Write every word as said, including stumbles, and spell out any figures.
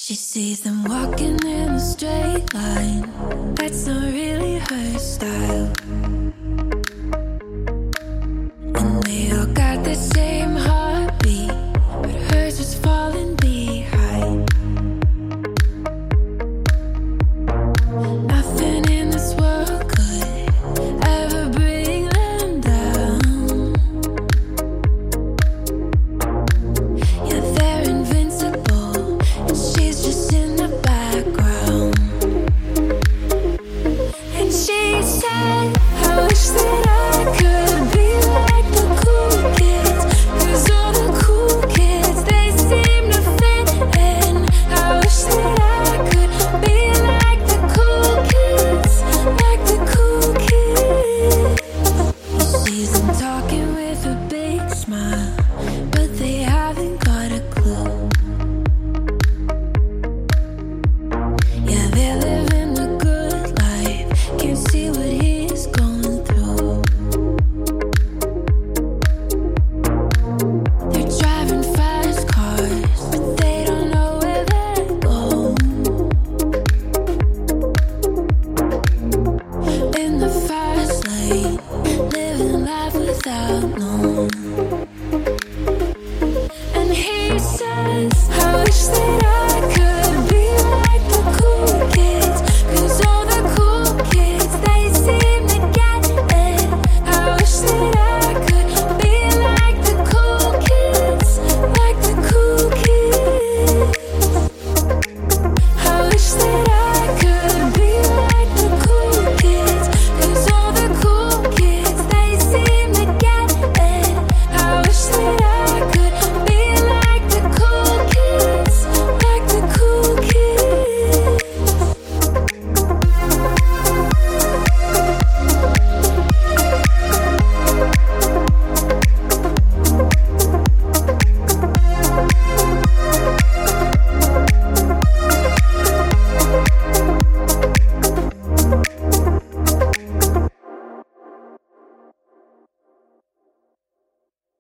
She sees them walking in a straight line. That's not really her style. And they all got the same heartbeat, but hers is falling behind. Nothing in this world could ever bring them down. Yeah, they're invincible, and she's just